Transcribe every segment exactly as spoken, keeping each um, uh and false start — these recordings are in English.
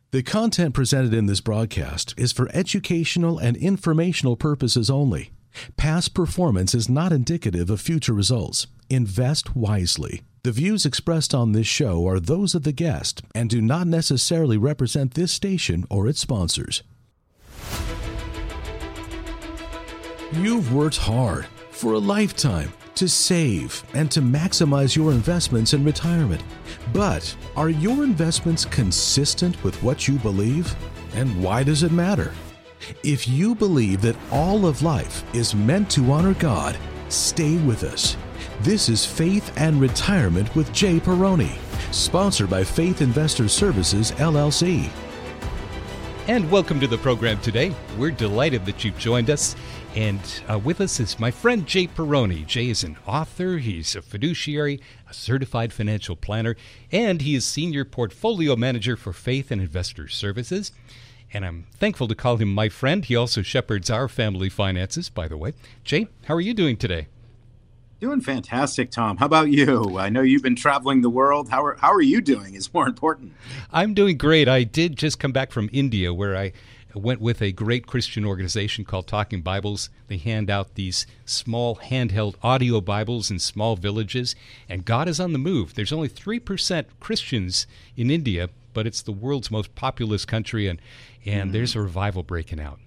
The content presented in this broadcast is for educational and informational purposes only. Past performance is not indicative of future results. Invest wisely. The views expressed on this show are those of the guest and do not necessarily represent this station or its sponsors. You've worked hard for a lifetime to save and to maximize your investments in retirement. But are your investments consistent with what you believe? And why does it matter? If you believe that all of life is meant to honor God, stay with us. This is Faith and Retirement with Jay Perrone, sponsored by Faith Investor Services, L L C. And welcome to the program today. We're delighted that you've joined us. And uh, with us is my friend Jay Perrone. Jay is an author, he's a fiduciary, a certified financial planner, and he is senior portfolio manager for Faith and Investor Services. And I'm thankful to call him my friend. He also shepherds our family finances, by the way. Jay, how are you doing today? Doing fantastic, Tom. How about you? I know you've been traveling the world. How are how are you doing is more important. I'm doing great. I did just come back from India, where I went with a great Christian organization called Talking Bibles. They hand out these small handheld audio Bibles in small villages, and God is on the move. There's only three percent Christians in India, but it's the world's most populous country, and, and mm. there's a revival breaking out.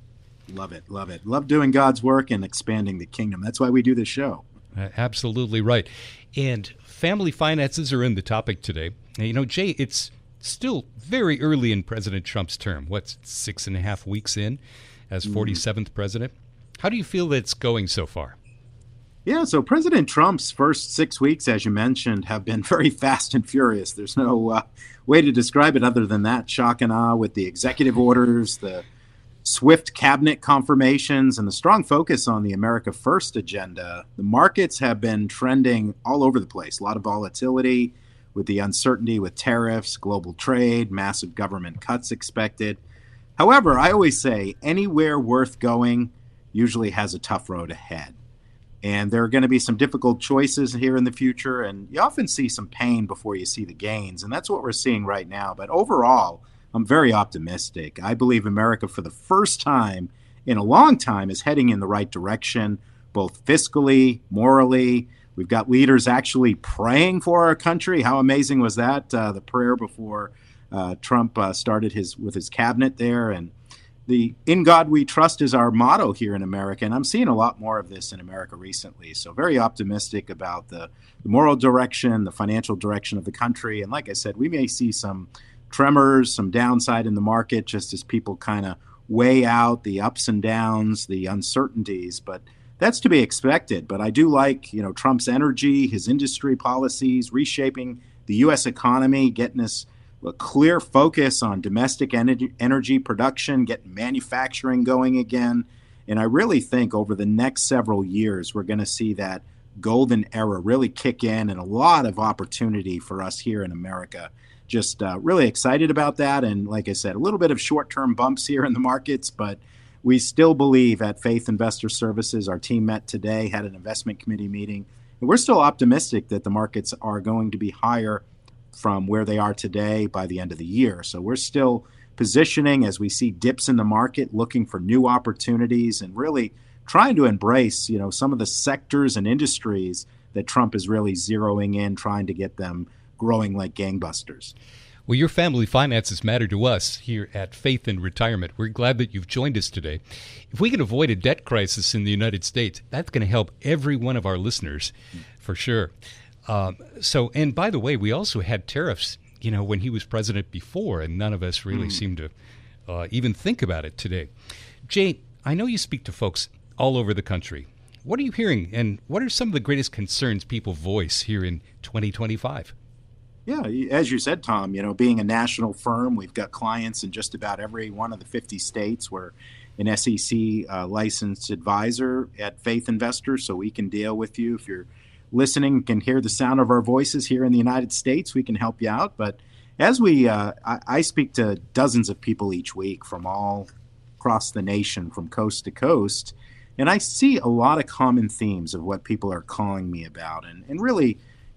Love it, love it. Love doing God's work and expanding the kingdom. That's why we do this show. Uh, absolutely right. And family finances are in the topic today. And, you know, Jay, it's still very early in President Trump's term. What's six and a half weeks in as forty-seventh president? How do you feel that it's going so far? Yeah, so President Trump's first six weeks, as you mentioned, have been very fast and furious. There's no uh, way to describe it other than that. Shock and awe with the executive orders, the swift cabinet confirmations, and the strong focus on the America First agenda. The markets have been trending all over the place. A lot of volatility with the uncertainty with tariffs, global trade, massive government cuts expected. However, I always say anywhere worth going usually has a tough road ahead. And there are going to be some difficult choices here in the future, and you often see some pain before you see the gains, and that's what we're seeing right now. But overall, I'm very optimistic. I believe America, for the first time in a long time, is heading in the right direction, both fiscally, morally. We've got leaders actually praying for our country. How amazing was that? Uh, the prayer before uh, Trump uh, started his with his cabinet there. And the "In God We Trust" is our motto here in America. And I'm seeing a lot more of this in America recently. So very optimistic about the, the moral direction, the financial direction of the country. And like I said, we may see some tremors, some downside in the market, just as people kind of weigh out the ups and downs, the uncertainties. But that's to be expected. But I do like, you know, Trump's energy, his industry policies, reshaping the U S economy, getting us a clear focus on domestic energy, energy production, getting manufacturing going again. And I really think over the next several years, we're going to see that golden era really kick in, and a lot of opportunity for us here in America. Just uh, really excited about that. And like I said, a little bit of short-term bumps here in the markets, but we still believe at Faith Investor Services, our team met today, had an investment committee meeting, and we're still optimistic that the markets are going to be higher from where they are today by the end of the year. So we're still positioning as we see dips in the market, looking for new opportunities and really trying to embrace, you know, some of the sectors and industries that Trump is really zeroing in, trying to get them growing like gangbusters. Well, your family finances matter to us here at Faith and Retirement. We're glad that you've joined us today. If we can avoid a debt crisis in the United States, that's going to help every one of our listeners for sure. Um, so, and by the way, we also had tariffs, you know, when he was president before, and none of us really mm. seem to uh, even think about it today. Jay, I know you speak to folks all over the country. What are you hearing, and what are some of the greatest concerns people voice here in twenty twenty-five? Yeah, as you said, Tom, you know, being a national firm, we've got clients in just about every one of the fifty states. We're an S E C uh, licensed advisor at Faith Investors, so we can deal with you. If you're listening, can hear the sound of our voices here in the United States, we can help you out. But as we, uh, I, I speak to dozens of people each week from all across the nation, from coast to coast, and I see a lot of common themes of what people are calling me about. And, and really,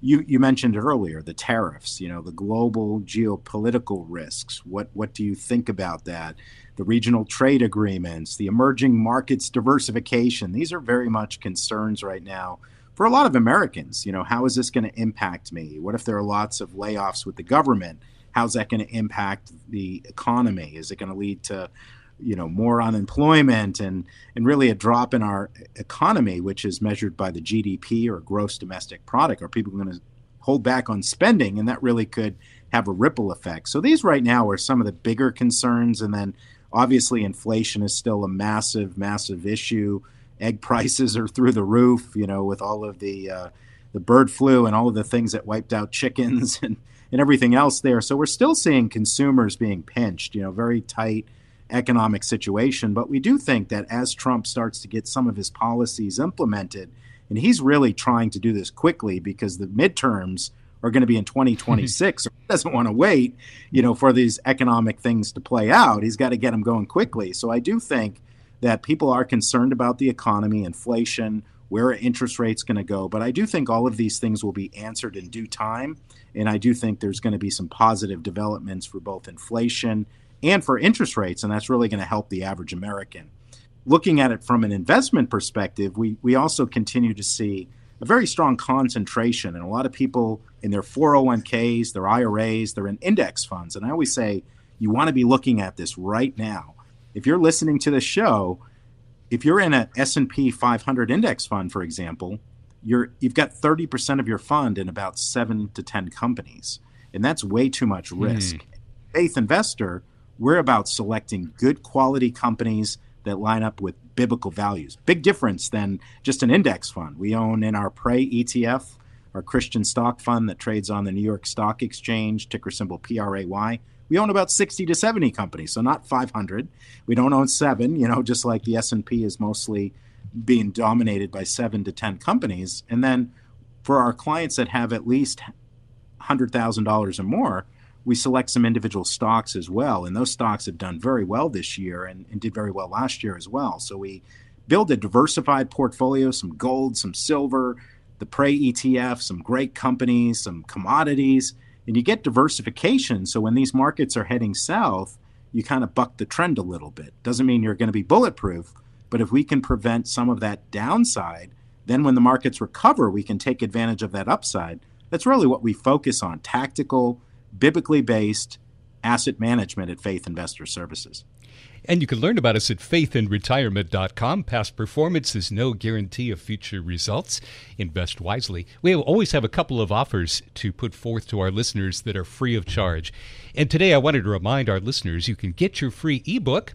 You, you mentioned earlier the tariffs, you know, the global geopolitical risks. What what do you think about that? The regional trade agreements, the emerging markets diversification. These are very much concerns right now for a lot of Americans. You know, how is this going to impact me? What if there are lots of layoffs with the government? How's that going to impact the economy? Is it going to lead to, you know, more unemployment and, and really a drop in our economy, which is measured by the G D P or gross domestic product? Are people going to hold back on spending? And that really could have a ripple effect. So these right now are some of the bigger concerns. And then obviously inflation is still a massive, massive issue. Egg prices are through the roof, you know, with all of the uh, the bird flu and all of the things that wiped out chickens and, and everything else there. So we're still seeing consumers being pinched, you know, very tight economic situation. But we do think that as Trump starts to get some of his policies implemented, and he's really trying to do this quickly because the midterms are going to be in twenty twenty-six. So he doesn't want to wait, you know, for these economic things to play out. He's got to get them going quickly. So I do think that people are concerned about the economy, inflation, where are interest rates going to go. But I do think all of these things will be answered in due time. And I do think there's going to be some positive developments for both inflation and for interest rates, and that's really going to help the average American. Looking at it from an investment perspective, we, we also continue to see a very strong concentration, and a lot of people in their four oh one k's, their I R As, they're in index funds. And I always say you want to be looking at this right now. If you're listening to this show, if you're in an S and P five hundred index fund, for example, you're, you've got thirty percent of your fund in about seven to ten companies, and that's way too much risk. Mm. Faith Investor, we're about selecting good quality companies that line up with biblical values. Big difference than just an index fund. We own in our Pray E T F, our Christian stock fund that trades on the New York Stock Exchange, ticker symbol P R A Y. We own about sixty to seventy companies, so not five hundred. We don't own seven, you know, just like the S and P is mostly being dominated by seven to ten companies. And then for our clients that have at least one hundred thousand dollars or more, we select some individual stocks as well. And those stocks have done very well this year and, and did very well last year as well. So we build a diversified portfolio, some gold, some silver, the Pray E T F, some great companies, some commodities, and you get diversification. So when these markets are heading south, you kind of buck the trend a little bit. Doesn't mean you're going to be bulletproof, but if we can prevent some of that downside, then when the markets recover, we can take advantage of that upside. That's really what we focus on, tactical, biblically based asset management at Faith Investor Services. And you can learn about us at faith in retirement dot com. Past performance is no guarantee of future results. Invest wisely. We always have a couple of offers to put forth to our listeners that are free of charge. And today I wanted to remind our listeners you can get your free ebook,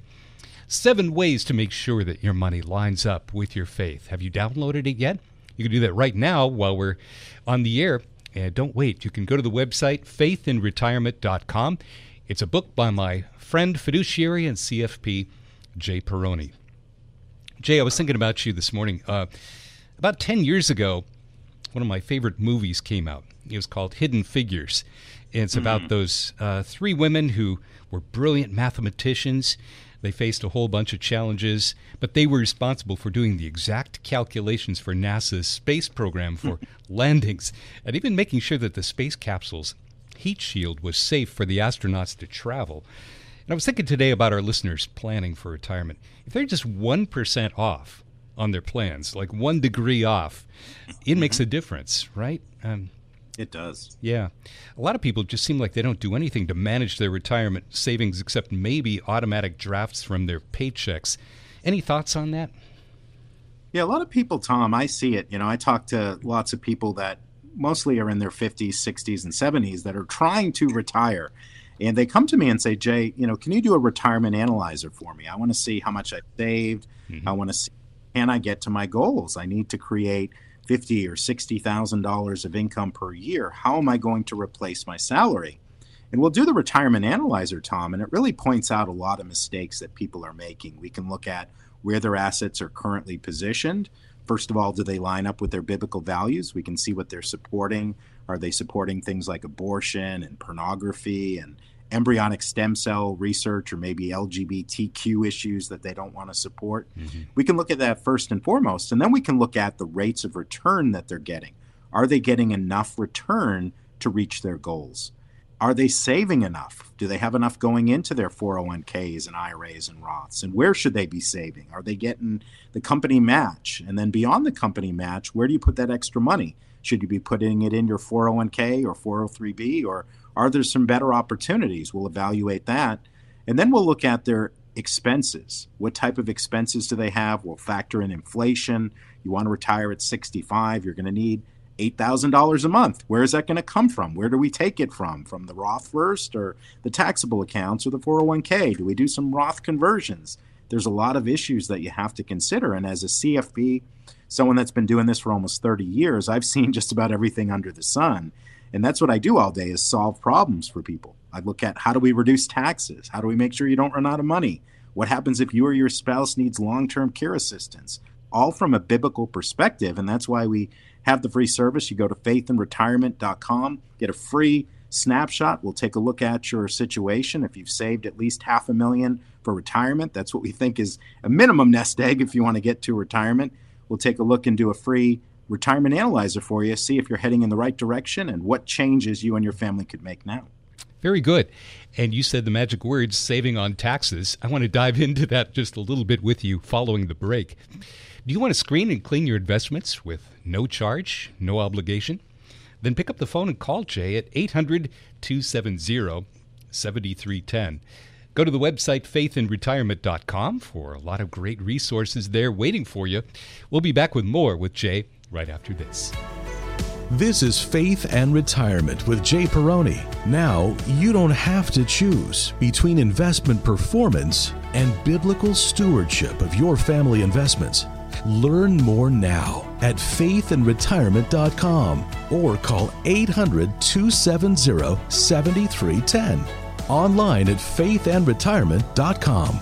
Seven Ways to Make Sure That Your Money Lines Up with Your Faith. Have you downloaded it yet? You can do that right now while we're on the air. And don't wait. You can go to the website, faith in retirement dot com. It's a book by my friend, fiduciary, and C F P, Jay Peroni. Jay, I was thinking about you this morning. Uh, about ten years ago, one of my favorite movies came out. It was called Hidden Figures. And it's mm-hmm. about those uh, three women who were brilliant mathematicians. They faced a whole bunch of challenges, but they were responsible for doing the exact calculations for NASA's space program for landings, and even making sure that the space capsule's heat shield was safe for the astronauts to travel. And I was thinking today about our listeners planning for retirement. If they're just one percent off on their plans, like one degree off, it makes a difference, right? Um, It does. Yeah. A lot of people just seem like they don't do anything to manage their retirement savings except maybe automatic drafts from their paychecks. Any thoughts on that? Yeah, a lot of people, Tom, I see it. You know, I talk to lots of people that mostly are in their fifties, sixties, and seventies that are trying to retire. And they come to me and say, Jay, you know, can you do a retirement analyzer for me? I want to see how much I saved. Mm-hmm. I want to see, can I get to my goals? I need to create fifty thousand dollars or sixty thousand dollars of income per year. How am I going to replace my salary? And we'll do the retirement analyzer, Tom, and it really points out a lot of mistakes that people are making. We can look at where their assets are currently positioned. First of all, do they line up with their biblical values? We can see what they're supporting. Are they supporting things like abortion and pornography and embryonic stem cell research, or maybe L G B T Q issues that they don't want to support? Mm-hmm. We can look at that first and foremost, and then we can look at the rates of return that they're getting. Are they getting enough return to reach their goals? Are they saving enough? Do they have enough going into their four oh one k's and I R As and Roths? And where should they be saving? Are they getting the company match? And then beyond the company match, where do you put that extra money? Should you be putting it in your four oh one k or four oh three b, or are there some better opportunities? We'll evaluate that. And then we'll look at their expenses. What type of expenses do they have? We'll factor in inflation. You want to retire at sixty-five, you're going to need eight thousand dollars a month. Where is that going to come from? Where do we take it from? From the Roth first, or the taxable accounts, or the four oh one k? Do we do some Roth conversions? There's a lot of issues that you have to consider. And as a C F P, someone that's been doing this for almost thirty years, I've seen just about everything under the sun. And that's what I do all day, is solve problems for people. I look at, how do we reduce taxes? How do we make sure you don't run out of money? What happens if you or your spouse needs long-term care assistance? All from a biblical perspective. And that's why we have the free service. You go to faith and retirement dot com, get a free snapshot. We'll take a look at your situation. If you've saved at least half a million for retirement, that's what we think is a minimum nest egg if you want to get to retirement. We'll take a look and do a free retirement analyzer for you, see if you're heading in the right direction and what changes you and your family could make now. Very good. And you said the magic words, saving on taxes. I want to dive into that just a little bit with you following the break. Do you want to screen and clean your investments with no charge, no obligation? Then pick up the phone and call Jay at eight hundred, two seven zero, seven three one zero. Go to the website faith and retirement dot com for a lot of great resources there waiting for you. We'll be back with more with Jay right after this. This is Faith and Retirement with Jay Peroni. Now, you don't have to choose between investment performance and biblical stewardship of your family investments. Learn more now at faith and retirement dot com or call eight hundred, two seven zero, seven three one zero. Online at faith and retirement dot com.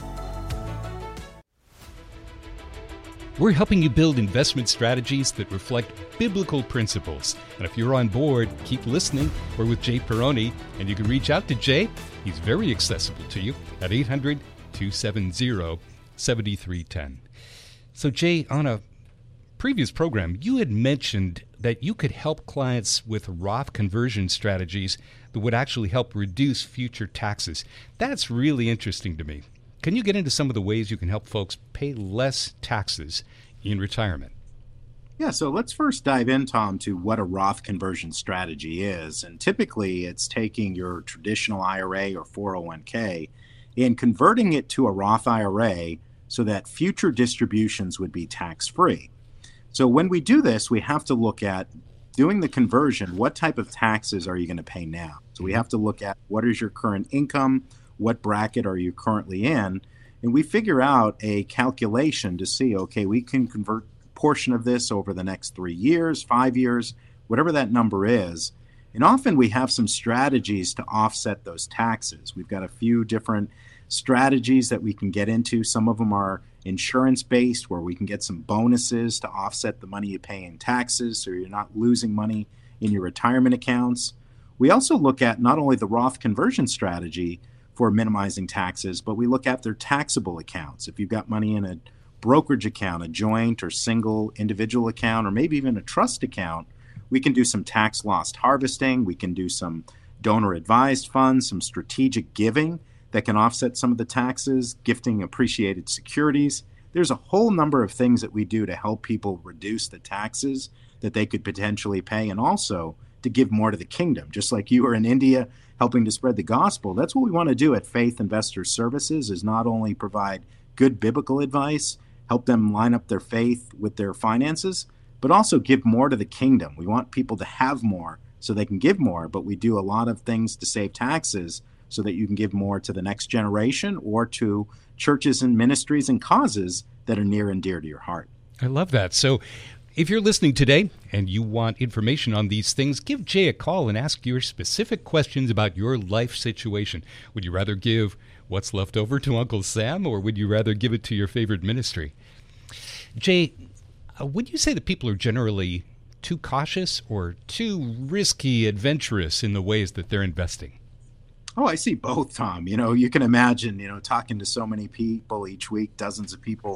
We're helping you build investment strategies that reflect biblical principles. And if you're on board, keep listening. We're with Jay Peroni, and you can reach out to Jay. He's very accessible to you at eight hundred, two seven zero, seven three one zero. So, Jay, on a previous program, you had mentioned that you could help clients with Roth conversion strategies that would actually help reduce future taxes. That's really interesting to me. Can you get into some of the ways you can help folks pay less taxes in retirement? Yeah, so let's first dive in, Tom, to what a Roth conversion strategy is. And typically it's taking your traditional I R A or four oh one k and converting it to a Roth I R A so that future distributions would be tax-free. So when we do this, we have to look at doing the conversion. What type of taxes are you going to pay now? So we have to look at what is your current income, what bracket are you currently in, and we figure out a calculation to see, okay, we can convert a portion of this over the next three years, five years, whatever that number is. And often we have some strategies to offset those taxes. We've got a few different strategies that we can get into. Some of them are insurance-based, where we can get some bonuses to offset the money you pay in taxes so you're not losing money in your retirement accounts. We also look at not only the Roth conversion strategy for minimizing taxes, but we look at their taxable accounts. If you've got money in a brokerage account, a joint or single individual account, or maybe even a trust account, we can do some tax loss harvesting. We can do some donor advised funds, some strategic giving that can offset some of the taxes, gifting appreciated securities. There's a whole number of things that we do to help people reduce the taxes that they could potentially pay, and also to give more to the kingdom. Just like you are in India helping to spread the gospel, that's what we want to do at Faith Investor Services, is not only provide good biblical advice, help them line up their faith with their finances, but also give more to the kingdom. We want people to have more so they can give more, but we do a lot of things to save taxes so that you can give more to the next generation or to churches and ministries and causes that are near and dear to your heart. I love that. So if you're listening today and you want information on these things, give Jay a call and ask your specific questions about your life situation. Would you rather give what's left over to Uncle Sam, or would you rather give it to your favorite ministry? Jay, uh, would you say that people are generally too cautious or too risky, adventurous in the ways that they're investing? Oh, I see both, Tom. You know, you can imagine, you know, talking to so many people each week, dozens of people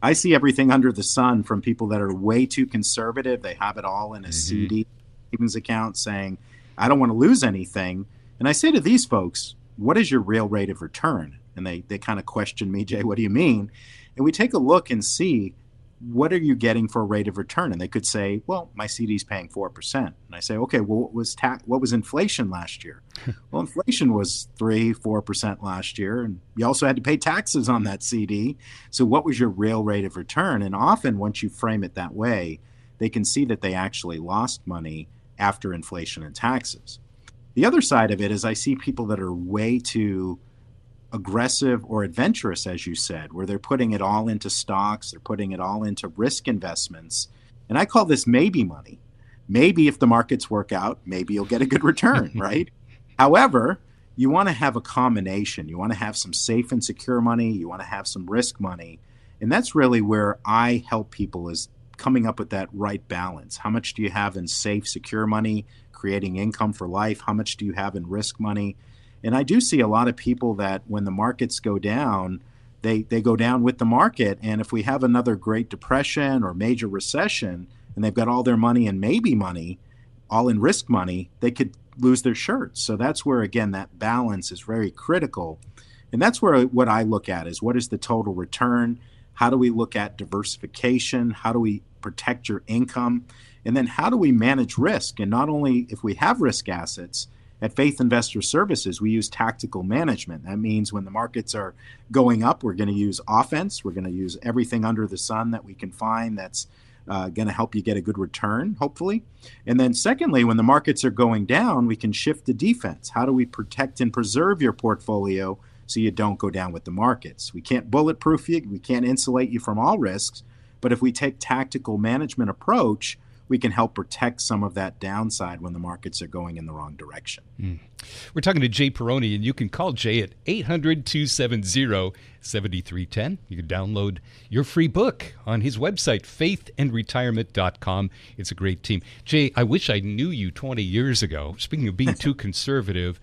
I see everything under the sun from people that are way too conservative. They have it all in a mm-hmm. C D savings account saying, I don't want to lose anything. And I say to these folks, what is your real rate of return? And they, they kind of question me, Jay, what do you mean? And we take a look and see, what are you getting for a rate of return? And they could say, well, my C D is paying four percent. And I say, okay, well, what was ta- what was inflation last year? Well, inflation was three, four percent last year. And you also had to pay taxes on that C D. So what was your real rate of return? And often once you frame it that way, they can see that they actually lost money after inflation and taxes. The other side of it is I see people that are way too aggressive or adventurous, as you said, where they're putting it all into stocks, they're putting it all into risk investments. And I call this maybe money. Maybe if the markets work out, maybe you'll get a good return, right? However, you want to have a combination. You want to have some safe and secure money. You want to have some risk money. And that's really where I help people, is coming up with that right balance. How much do you have in safe, secure money, creating income for life? How much do you have in risk money? And I do see a lot of people that when the markets go down, they, they go down with the market. And if we have another Great Depression or major recession, and they've got all their money in maybe money, all in risk money, they could lose their shirts. So that's where, again, that balance is very critical. And that's where what I look at is, what is the total return? How do we look at diversification? How do we protect your income? And then how do we manage risk? And not only if we have risk assets, at Faith Investor Services, we use tactical management. That means when the markets are going up, we're going to use offense. We're going to use everything under the sun that we can find that's uh, going to help you get a good return, hopefully. And then secondly, when the markets are going down, we can shift to defense. How do we protect and preserve your portfolio so you don't go down with the markets? We can't bulletproof you. We can't insulate you from all risks. But if we take tactical management approach, we can help protect some of that downside when the markets are going in the wrong direction. Mm. We're talking to Jay Perrone, and you can call Jay at eight hundred, two seven zero, seven three one zero. You can download your free book on his website, faith and retirement dot com. It's a great team. Jay, I wish I knew you twenty years ago. Speaking of being too conservative,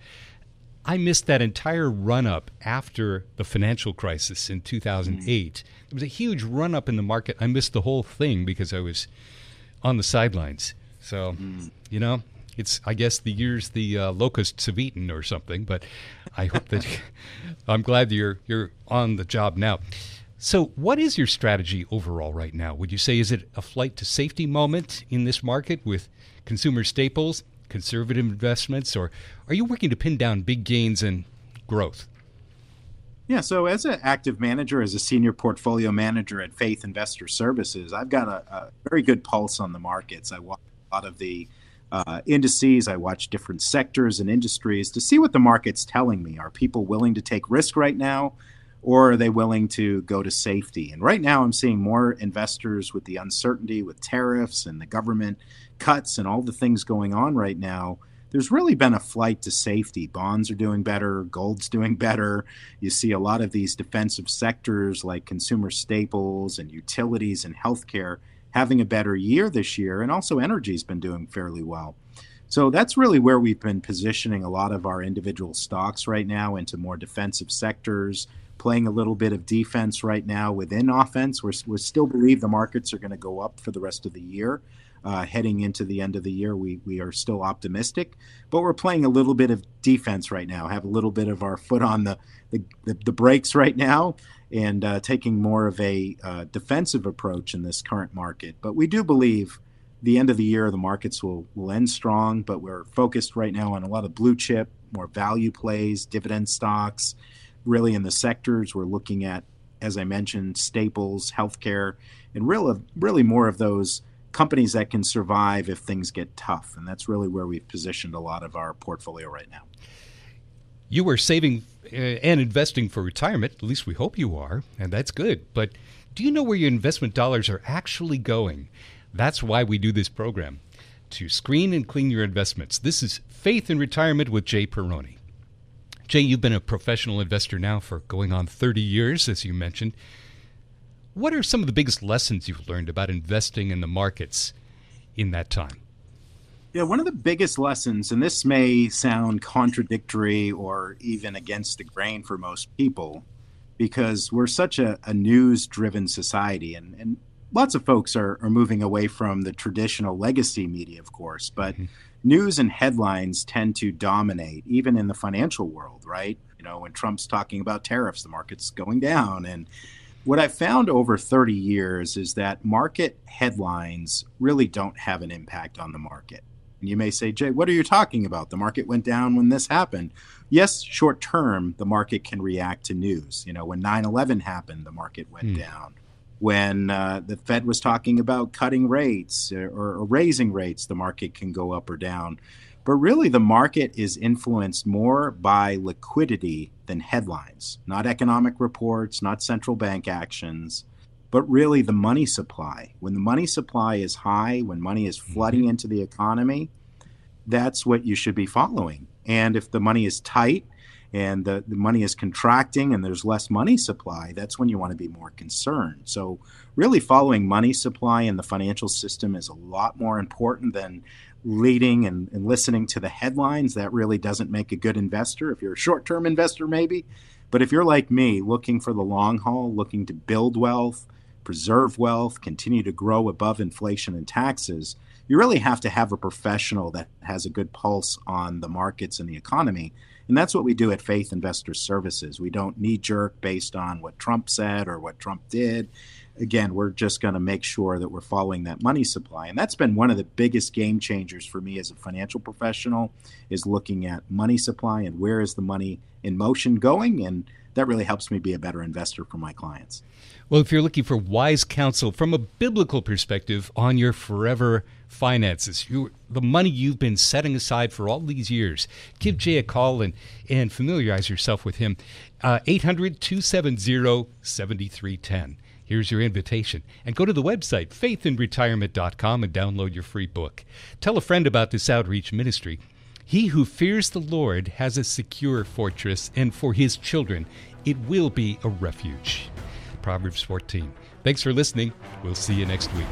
I missed that entire run-up after the financial crisis in two thousand eight. Mm. There was a huge run-up in the market. I missed the whole thing because I was on the sidelines. So, mm. you know, it's, I guess, the years the uh, locusts have eaten or something, but I hope that I'm glad that you're, you're on the job now. So what is your strategy overall right now? Would you say, is it a flight to safety moment in this market with consumer staples, conservative investments, or are you working to pin down big gains and growth? Yeah, so as an active manager, as a senior portfolio manager at Faith Investor Services, I've got a, a very good pulse on the markets. I watch a lot of the uh, indices. I watch different sectors and industries to see what the market's telling me. Are people willing to take risk right now, or are they willing to go to safety? And right now I'm seeing more investors with the uncertainty with tariffs and the government cuts and all the things going on right now. There's really been a flight to safety. Bonds are doing better. Gold's doing better. You see a lot of these defensive sectors like consumer staples and utilities and healthcare having a better year this year. And also energy's been doing fairly well. So that's really where we've been positioning a lot of our individual stocks right now, into more defensive sectors, playing a little bit of defense right now within offense. We're, we still believe the markets are going to go up for the rest of the year. Uh, heading into the end of the year, we we are still optimistic, but we're playing a little bit of defense right now, have a little bit of our foot on the, the, the, the brakes right now, and uh, taking more of a uh, defensive approach in this current market. But we do believe the end of the year, the markets will, will end strong, but we're focused right now on a lot of blue chip, more value plays, dividend stocks. Really in the sectors, we're looking at, as I mentioned, staples, healthcare, and really, really more of those companies that can survive if things get tough. And that's really where we've positioned a lot of our portfolio right now. You are saving uh, and investing for retirement. At least we hope you are, and that's good. But do you know where your investment dollars are actually going? That's why we do this program, to screen and clean your investments. This is Faith in Retirement with Jay Perrone. Jay, you've been a professional investor now for going on thirty years, as you mentioned. What are some of the biggest lessons you've learned about investing in the markets in that time? Yeah, one of the biggest lessons, and this may sound contradictory or even against the grain for most people, because we're such a, a news-driven society, and, and lots of folks are, are moving away from the traditional legacy media, of course, but mm-hmm. news and headlines tend to dominate, even in the financial world, right? You know, when Trump's talking about tariffs, the market's going down. And what I've found over thirty years is that market headlines really don't have an impact on the market. And you may say, Jay, what are you talking about? The market went down when this happened. Yes, short term, the market can react to news. You know, when nine eleven happened, the market went mm. down. When uh, the Fed was talking about cutting rates or, or raising rates, the market can go up or down. But really, the market is influenced more by liquidity than headlines, not economic reports, not central bank actions, but really the money supply. When the money supply is high, when money is flooding into the economy, that's what you should be following. And if the money is tight and the, the money is contracting and there's less money supply, that's when you want to be more concerned. So really following money supply in the financial system is a lot more important than leading and, and listening to the headlines. That really doesn't make a good investor. If you're a short-term investor, maybe. But if you're like me, looking for the long haul, looking to build wealth, preserve wealth, continue to grow above inflation and taxes, you really have to have a professional that has a good pulse on the markets and the economy. And that's what we do at Faith Investor Services. We don't knee-jerk based on what Trump said or what Trump did. Again, we're just going to make sure that we're following that money supply. And that's been one of the biggest game changers for me as a financial professional, is looking at money supply and where is the money in motion going. And that really helps me be a better investor for my clients. Well, if you're looking for wise counsel from a biblical perspective on your forever finances, you, the money you've been setting aside for all these years, give Jay a call and, and familiarize yourself with him. Uh, eight hundred, two seven zero, seven three one zero. Here's your invitation. And go to the website, faith in retirement dot com, and download your free book. Tell a friend about this outreach ministry. He who fears the Lord has a secure fortress, and for his children it will be a refuge. Proverbs fourteen. Thanks for listening. We'll see you next week.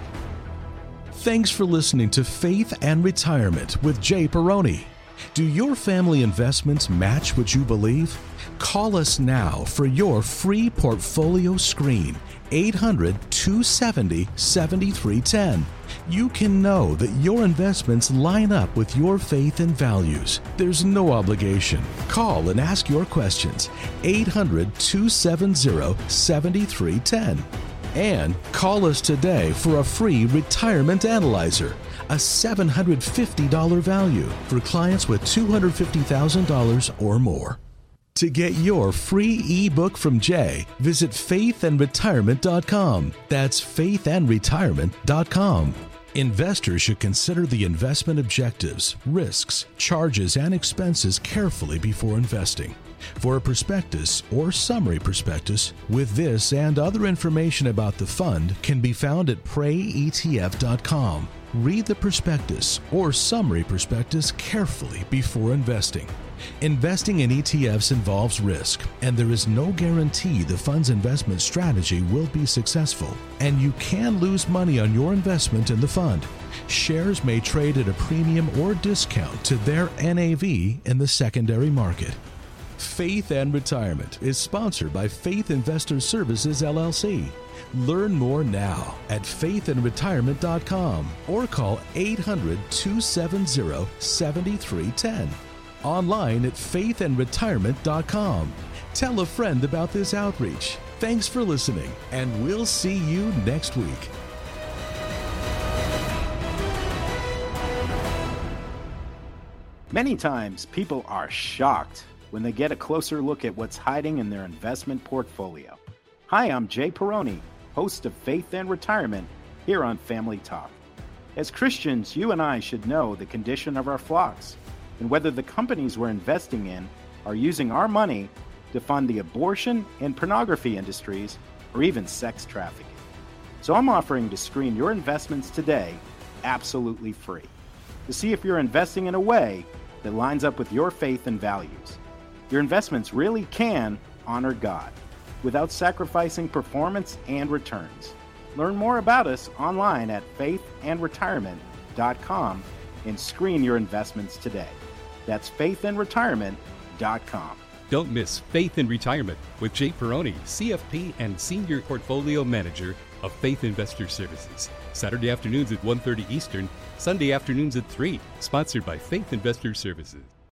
Thanks for listening to Faith and Retirement with Jay Perrone. Do your family investments match what you believe? Call us now for your free portfolio screen. eight hundred, two seven zero, seven three one zero. You can know that your investments line up with your faith and values. There's no obligation. Call and ask your questions. eight hundred, two seven zero, seven three one zero. And call us today for a free retirement analyzer, a seven hundred fifty dollars value for clients with two hundred fifty thousand dollars or more. To get your free ebook from Jay, visit faith and retirement dot com. That's faith and retirement dot com. Investors should consider the investment objectives, risks, charges, and expenses carefully before investing. For a prospectus or summary prospectus with this and other information about the fund can be found at pray E T F dot com. Read the prospectus or summary prospectus carefully before investing. Investing in E T Fs involves risk, and there is no guarantee the fund's investment strategy will be successful, and you can lose money on your investment in the fund. Shares may trade at a premium or discount to their N A V in the secondary market. Faith and Retirement is sponsored by Faith Investor Services, L L C. Learn more now at faith and retirement dot com or call eight hundred, two seven zero, seven three one zero. Online at faith and retirement dot com. Tell a friend about this outreach. Thanks for listening, and we'll see you next week. Many times, people are shocked when they get a closer look at what's hiding in their investment portfolio. Hi, I'm Jay Perrone, host of Faith and Retirement here on Family Talk. As Christians, you and I should know the condition of our flocks and whether the companies we're investing in are using our money to fund the abortion and pornography industries or even sex trafficking. So I'm offering to screen your investments today absolutely free to see if you're investing in a way that lines up with your faith and values. Your investments really can honor God without sacrificing performance and returns. Learn more about us online at faith and retirement dot com and screen your investments today. That's faith and retirement dot com. Don't miss Faith in Retirement with Jay Peroni, C F P and Senior Portfolio Manager of Faith Investor Services. Saturday afternoons at one thirty Eastern, Sunday afternoons at three. Sponsored by Faith Investor Services.